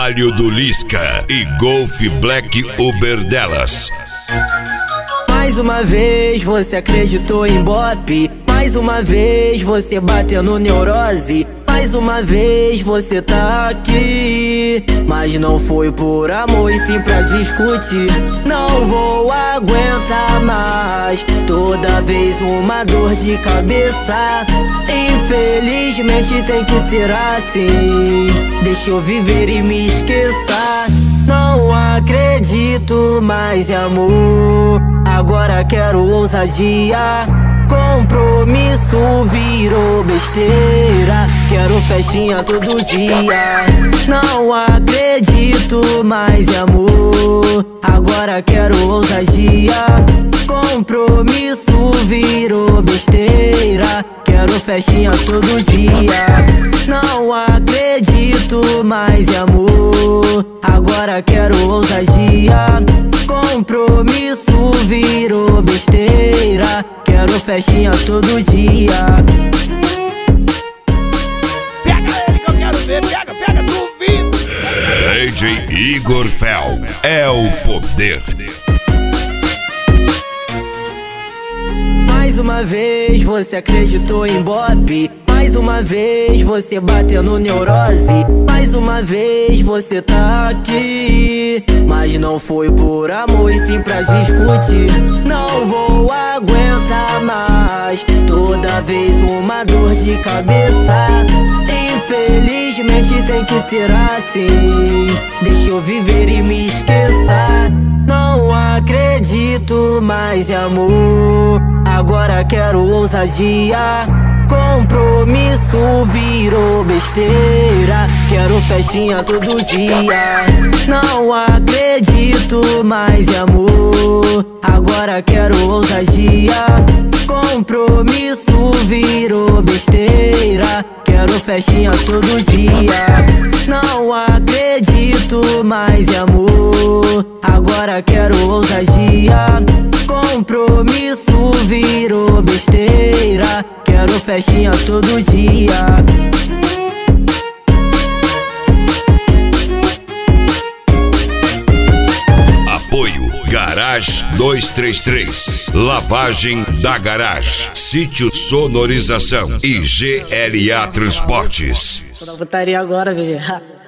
Trabalho do Lisca e Golf Black Uber delas. Mais uma vez você acreditou em Bop. Mais uma vez você batendo neurose. Mais uma vez você tá aqui, mas não foi por amor e sim pra discutir. Não vou aguentar mais, toda vez uma dor de cabeça. Infelizmente tem que ser assim, deixa eu viver e me esqueça. Não acredito mais em amor, agora quero ousadia. Compromisso virou besteira, quero festinha todo dia. Não acredito mais em amor, agora quero ousadia. Compromisso virou besteira, quero festinha todo dia. Não acredito mais em amor, agora quero ousadia. Compromisso virou besteira, quero festinha todo dia. Pega ele que eu quero ver, pega, duvido. DJ Igor Fel é o poder. Mais uma vez você acreditou em Bop. Mais uma vez você batendo neurose. Mais uma vez você tá aqui, mas não foi por amor e sim pra discutir. Não vou aguentar mais, toda vez uma dor de cabeça. Infelizmente tem que ser assim, deixa eu viver e me esqueça. Não acredito mais em amor, agora quero ousadia. Compromisso virou besteira, quero festinha todo dia. Não acredito mais em amor, agora quero ousadia. Compromisso virou besteira, quero festinha todo dia. Não acredito mais em amor, agora quero ousadia. Compromisso virou besteira, quero festinha todo dia. Apoio Garage 233, lavagem da garagem, sítio sonorização e GLA Transportes. Vou dar putaria agora, bebê.